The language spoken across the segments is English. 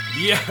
Yeah.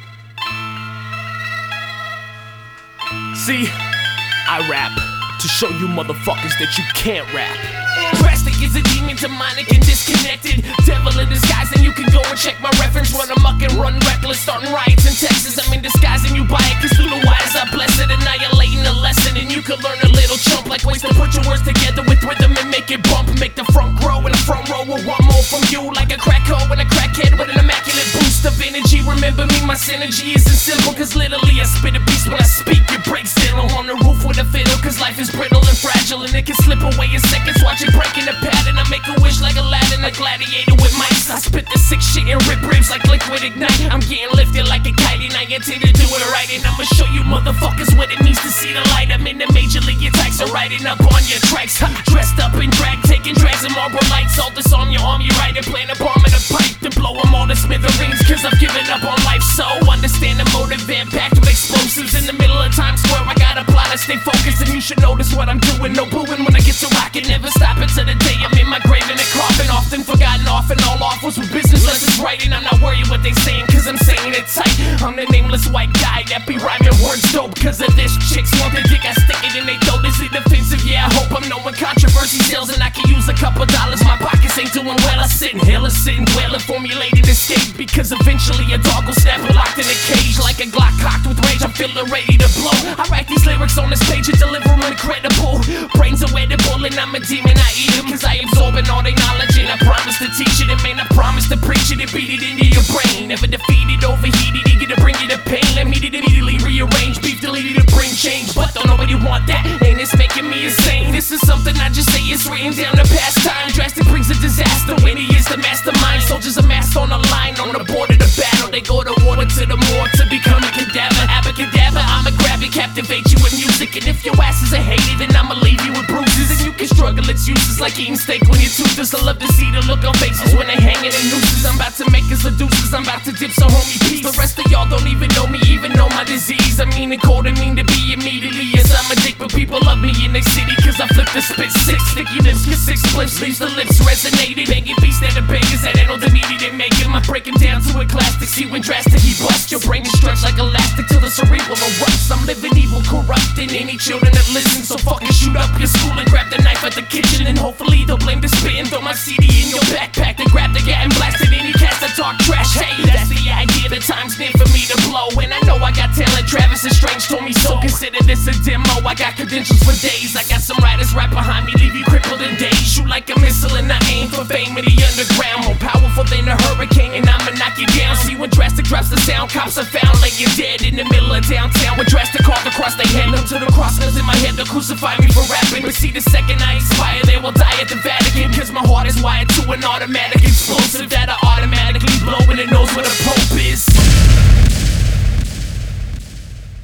See, I rap to show you motherfuckers that you can't rap. Drastic is a demon, demonic and disconnected. Devil in disguise, and you can go and check my reference. Run amok and run reckless, starting riots in Texas. I'm in disguise and you buy it, cause through the wires I bless it. Annihilating a lesson, and you can learn a little chump. Like ways to put your words together with rhythm and make it bump. Make the front grow and the front row will want more from you. Like a crack hoe and a crackhead with an immaculate boost of energy. Remember me, my synergy isn't simple, cause literally I spit a beast when I speak. It breaks down on the roof with a fiddle, cause life is brittle and fragile, and it can slip away in seconds. Watch it break in the pattern. I make a wish like Aladdin, a gladiator with mice. I spit the sick shit and rip ribs like liquid ignite. I'm getting lifted like a kite, and I intend to do it right. And I'ma show you motherfuckers what it means to see the light. I'm in the major league attacks, so riding up on your tracks. Dressed up in drag, taking drags and marble lights. All this on your arm, you ride and playing a bomb in a pipe. Then blow them all to smithereens, cause I've given up on life. So understand the motive and packed with explosives. In the middle of Times Square, I got a plot, I stay focused, and you should notice what I'm doing. No booing when I get to rockin', never stop until the day I'm in my grave in a coffin. Often forgotten, off and all off was with business lessons writing. I'm not worried what they saying, cause I'm saying it tight. I'm the nameless white guy that be rhyming words dope. Cause of this, chicks want the dick, I stick it in they throat. Is it offensive? Yeah, I hope I'm knowing controversy sells, and I can use a couple dollars. My pockets ain't doing well, I sit and hell, I sit and dwell and formulated escape. Because eventually a dog will snap and locked in a cage. Like a Glock cocked with rage, I'm feeling ready to blow. I write these lyrics on this page and deliver them incredible. Brains are edible and I'm a demon, I eat them. Cause I absorbing all their knowledge, and I promise to teach it. And man, I promise to preach it and beat it into your brain. Never defeated, overheated, eager to bring you to pain. Let me immediately rearrange, beef deleted to bring change. But don't nobody want that, and it's making me insane. This is something I just say, it's written down the past time. Drastic brings a disaster when he is the mastermind. Soldiers amassed on the line, on the border of the battle. They go to war to the morgue to become a cadaver. Abracadabra, I'ma grab you, captivate you with music. And if your ass is a hater, then I'ma leave you with bruises. And you can struggle, it's useless, like eating steak when you're toothless. I love to see the look on faces when they hanging in nooses. I'm about to make us seducers, I'm about to dip, so homie peace. The rest of y'all don't even know me, even know my disease. I mean the cold and mean to be immediately. Yes, I'm a dick, but people love me in the city, cause I flip the spit. Six sticky lips, get six flips, leaves the lips resonated. Banging beats that are bangers that ain't no the needy to make him. I break him down to a classic, see when drastic he bust. Your brain is stretched like elastic till the cerebral erupts. I'm living evil, corrupting any children that listen. So fucking shoot up your school and grab the knife at the kitchen, and hopefully they'll blame the spit and throw my CD in your backpack. Then grab the gat and blast it any cast that talk trash. Hey, that's the idea, the time's near for me to blow. And I know I got talent, Travis and Strange told me so. Consider this a demo, I got credentials for days. I got some riders right behind me, leave you crippled in days. Shoot like a missile and I aim for fame in the underground. More powerful than a hurricane, and I'ma knock you down. See when Drastic drops the sound, cops are found laying dead in the middle of downtown. With Drastic carved across their head, up to the crossnails in my head, they'll crucify me for rapping. But see, the second I expire, they will die at the Vatican. Cause my heart is wired to an automatic explosive that I